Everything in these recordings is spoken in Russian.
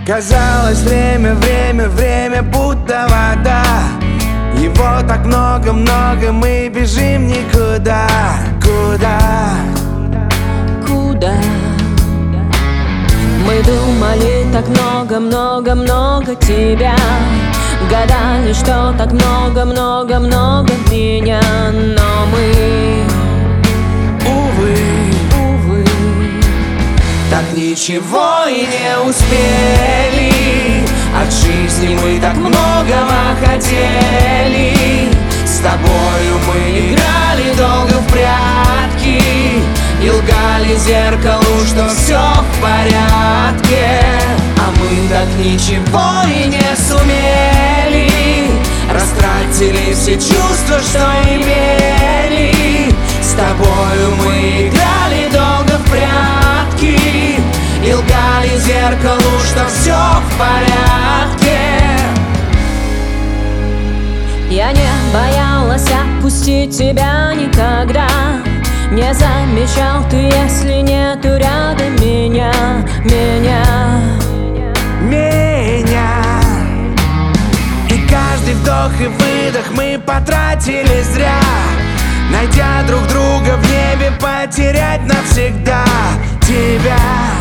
Казалось, время будто вода. Его так много, мы бежим никуда. Куда? Мы думали так много тебя. Гадали, что так много меня. Но мы, увы, так ничего и не успели. От жизни мы так многого хотели. С тобою мы играли долго в прятки и лгали зеркалу, что все в порядке. А мы так ничего и не сумели. Растратили все чувства, что имели. С тобою мы играли долго в прятки и лгали зеркалу, что все в порядке. Я не боялась отпустить тебя никогда. Не замечал ты, если нету рядом меня. И каждый вдох и выдох мы потратили зря, найдя друг друга в небе, потерять навсегда тебя.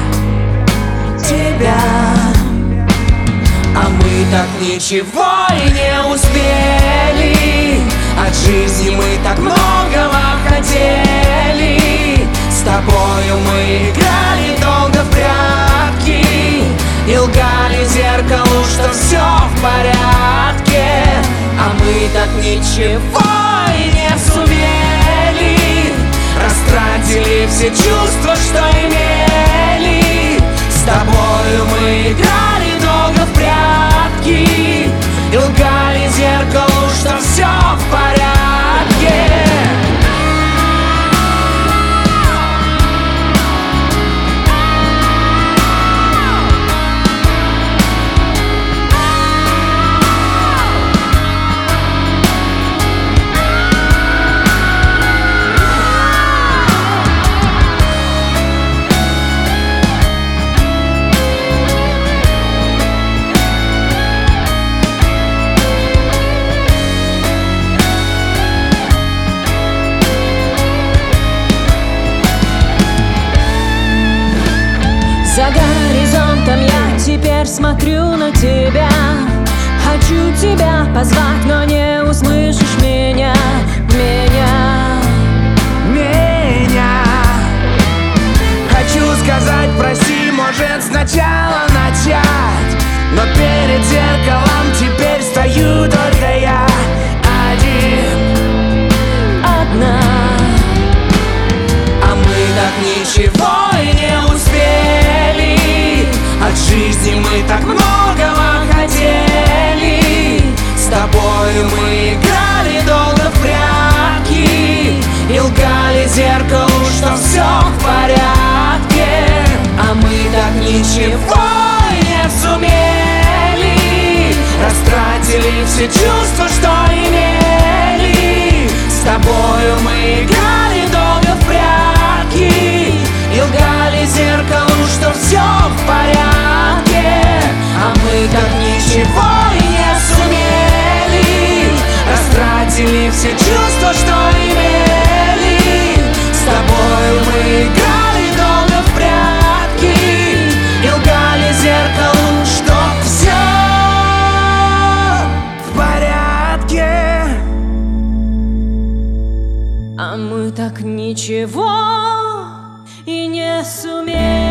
А мы так ничего и не успели. От жизни мы так многого хотели. С тобою мы играли долго в прятки и лгали зеркалу, что все в порядке. А мы так ничего и не сумели. Растратили все чувства, что имели. С тобою мы играли долго в прятки и лгали зеркалу, что все в порядке. За горизонтом я теперь смотрю на тебя. Хочу тебя позвать, но не услышишь меня. Хочу сказать прости, может сначала начать, но перед зеркалом теперь стою только я Одна. А мы так ничего и не успели. От жизни мы так многого хотели. С тобою мы играли долго в прятки и лгали зеркалу, что все в порядке. А мы так ничего и не сумели. Растратили все чувства, что имели. С тобою мы играли долго в прятки и лгали зеркалу, что все в порядке. А мы так ничего и не сумели. Растратили все чувства, что имели. С тобою мы играли долго в прятки и лгали зеркалу, что все в порядке. А мы так ничего и не сумели.